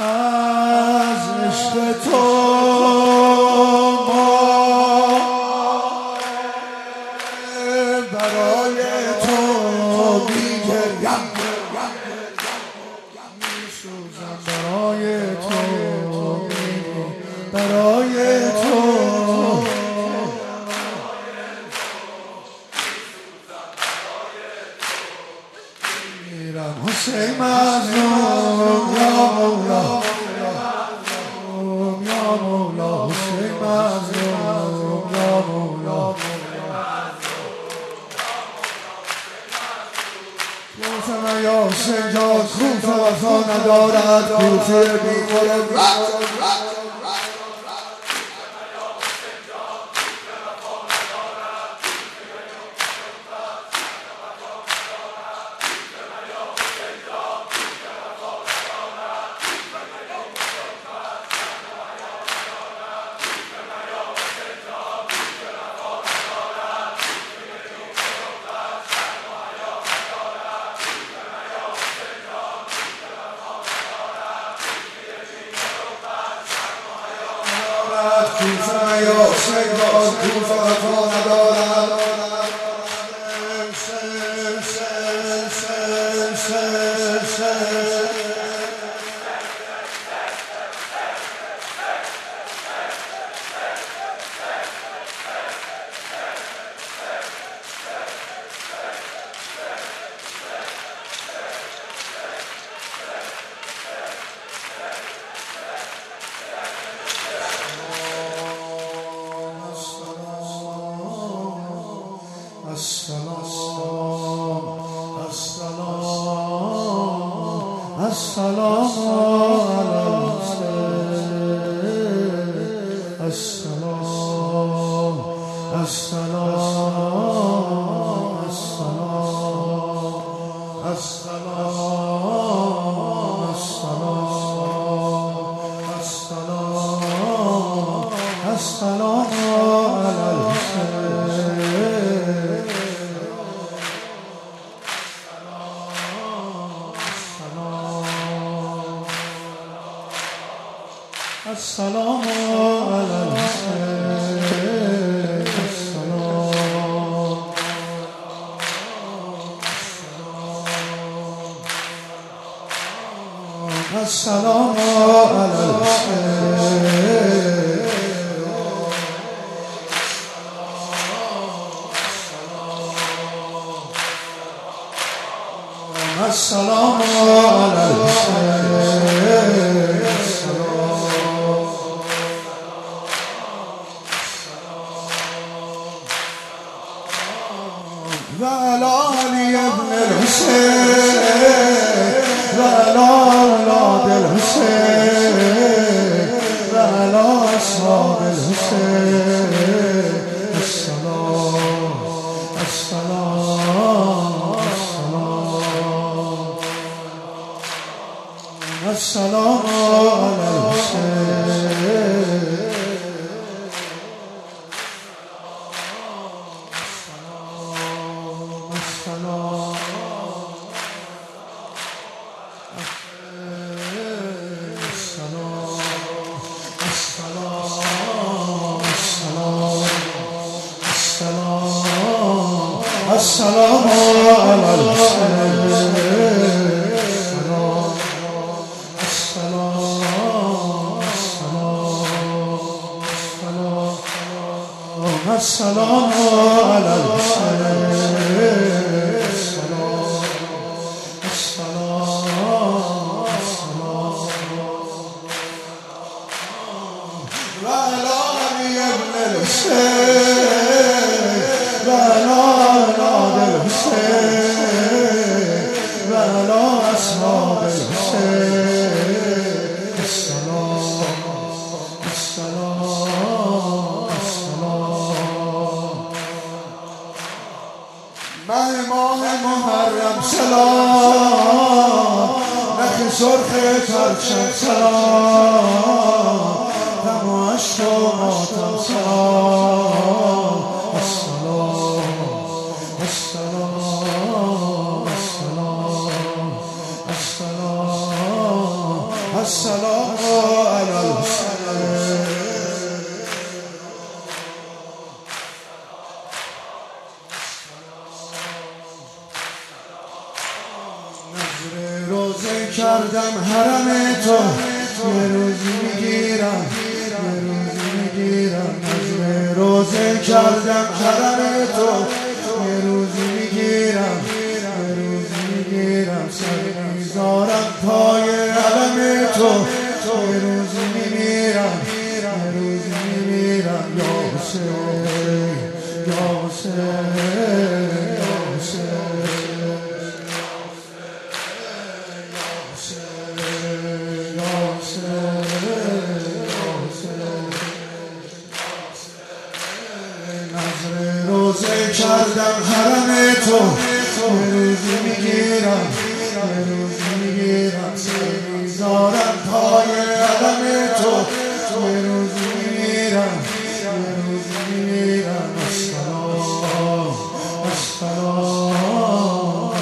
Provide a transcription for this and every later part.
از عشق تو برای تو میگریم، میسوزم برای تو، برای تو میرم حسین مظلوم یا مولا، یا مولا حسین مظلوم یا مولا. کوفه یا حسین جان کوفه وفا ندارد، کوفه بیمارد کوفه یا حسین جان کوفه وفا ندارد. السلام على الحسين، السلام السلام السلام السلام السلام السلام على الحسين. السلام على الحسين، السلام على الحسين. السلام على الحسين، وعلى علي بن الحسين، وعلى أولاد الحسين، وعلى أصحاب الحسين. السلام السلام السلام السلام على الحسين. السلام على الحسين، السلام على الحسين. وعلى علي بن الحسين، وعلى أولاد الحسين، وعلى أصحاب الحسين. السلام السلام السلام. ماه محرم سلام، نخ سرخ پرچم سلام، دم و عشق و ماتم سلام. السلام السلام السلام السلام السلام علی الحسین. نظر روزه کردم حرم تو، یه روزی میگیرم نظر روزه کردم حرم تو، یه روزی میگیرم سر میذارم پای علم تو، یه روزی میمیرم یا حسین یا حسین یا حسین. نظر روزه کردم حرم تو، یه روزی میگیرم سر میذارم پای علم تو، یه روزی میمیرم السلام السلام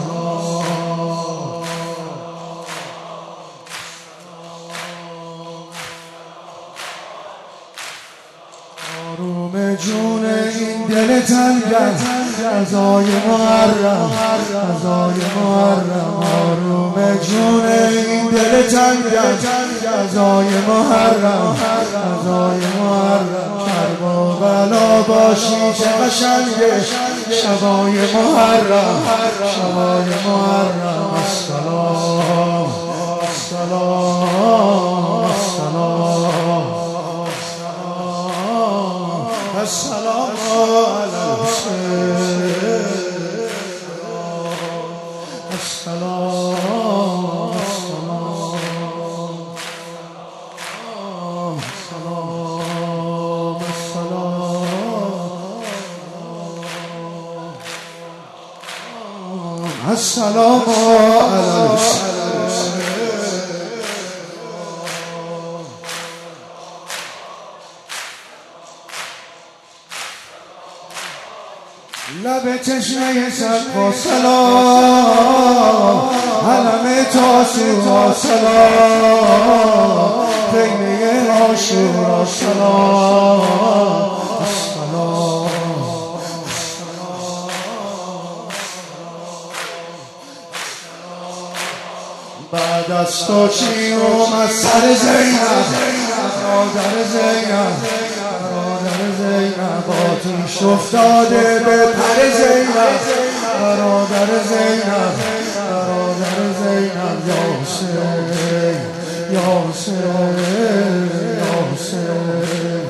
آروم جون این دل تنگم، غذای محرم آروم جون این دل تنگم، غذای محرم کربلا باشی چه قشنگه، شبای محرم السلام السلام السلام علی الحسین. السلام علی الحسین. لب چشمه سقف سلام، علم تاسوعا سلام، خیمه عاشورا سلام بعد از تو چی اومد سر زینب، برادر زینب آتیش افتاده به پر زینب، برادر زینب یا حسین یا حسین یا حسین.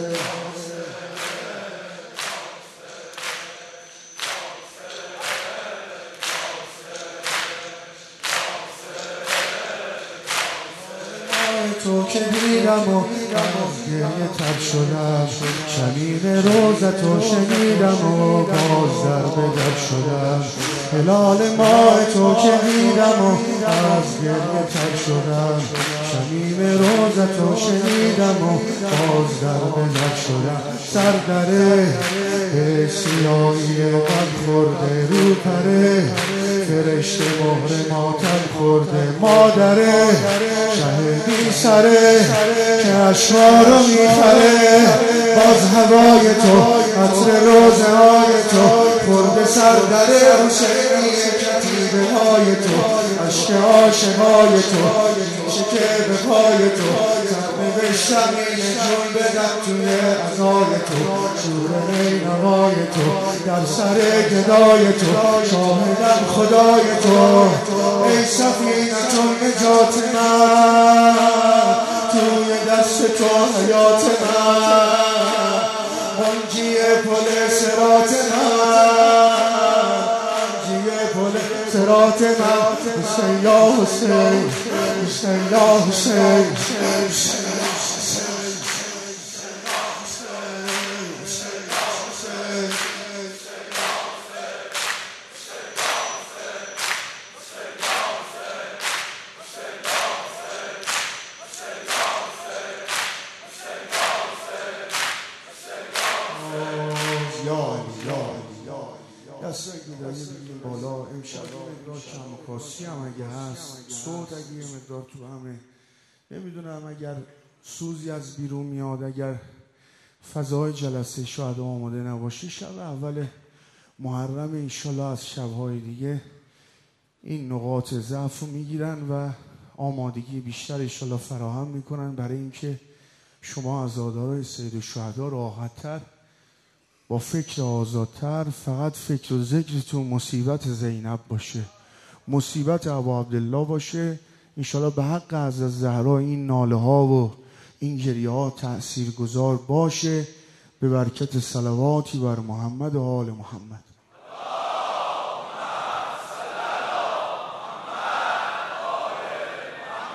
تو که دیدم و گریه تر شدم، شمیم روزتو شنیدم و باز در به در شدم، هلال ماه تو که دیدم و از گریه تر شدم، شمیم روزتو شنیدم و باز در به در شدم. سردره سیاهی قد خورده رو پره، فرشته مهر ماتم خورده مادره، شهدی سره که اشوارو میخره، باز هوای تو عطر روزه های تو خورده سردره، حسینی کتیبه های تو عشق عاشقای تو میشه که به پای تو، زخمه بشتم اینه جون بدم توی عزای تو، شور نینوای تو در سر گدای تو، شاهدم خدای تو، ای سفینه نجات من، توی دست تو حیات من، منجی پل صراط من، پل صراط من، حسین یا حسین حسین یا حسین. دست گیرایی بگیم بالا. امشب یه مقدار کم و کاسی هم اگه هست، صوت اگه یه مقدار تو همه نمیدونم اگر سوزی از بیرون میاد، اگر فضای جلسه شاید آماده نباشه، شب اول محرم انشالله از شبهای دیگه این نقاط ضعف رو میگیرن و آمادگی بیشتر انشالله فراهم میکنن برای اینکه شما عزادارای سید الشهدا راحت‌تر با فکر آزادتر فقط فکر و ذکرتون مصیبت زینب باشه، مصیبت ابا عبدالله باشه. انشالله به حق حضرت زهرا این ناله ها و این گریه ها تأثیر گذار باشه، به برکت صلواتی بر محمد و آل محمد.